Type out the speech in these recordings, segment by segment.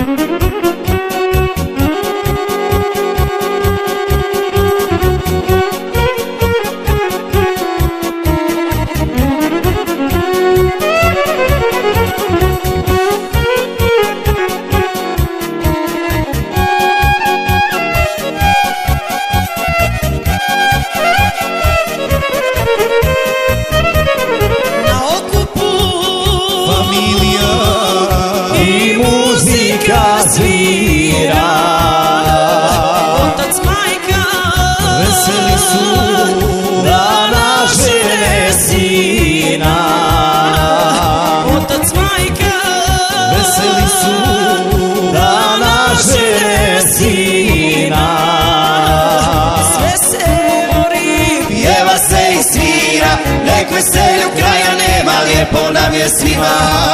Svira otac, majka veseli su dana žene sina. Otac, majka veseli su dana žene sina. Sve se ori, pjeva se i svira, nek veselju kraja nema, lijepo nam je svima.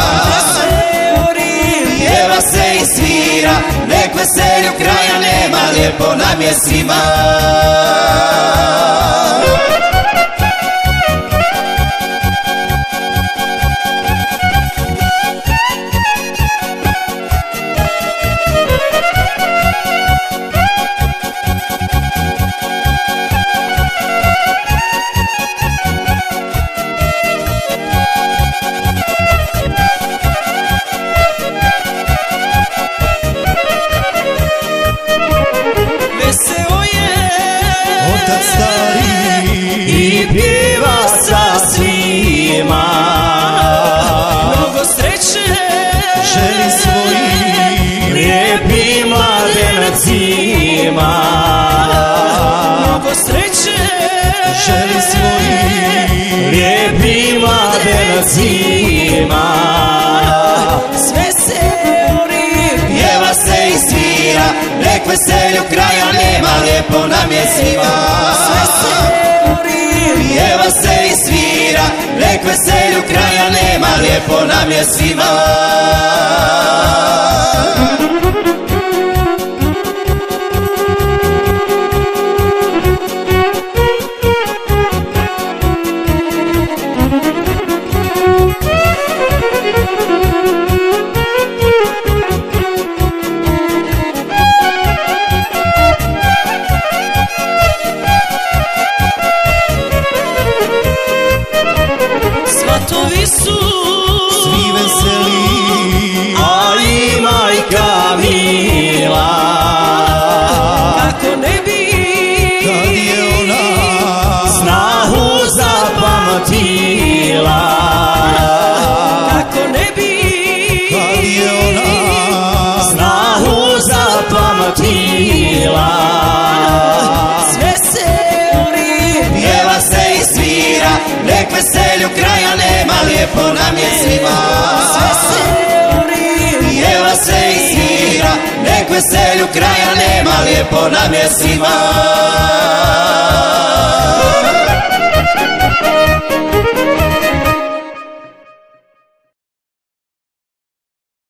Pjeva se i svira, nek veselju kraja nema, lijepo nam je svima. I pjeva sa svima, mnogo sreće želi svojim lijepim mladencima. Mnogo sreće želi svojim lijepim mladencima. Sve se ori, pjeva se i svira, nek veselju kraja nema, lijepo nam je svima. Pjeva se i svira, nek veselju kraja nema, lijepo nam je svima. Svatovi su svi veseli, a i majka mila. Kako ne bi, kad je ona snahu zapamtila. Kako ne bi, kad je ona snahu zapamtila. Sve se ori, pjeva se i svira, nek veselju kraja nema, lijepo nam je svima. Sve se ori, pjeva se i svira, nek veselju kraja nema, lijepo nam je svima.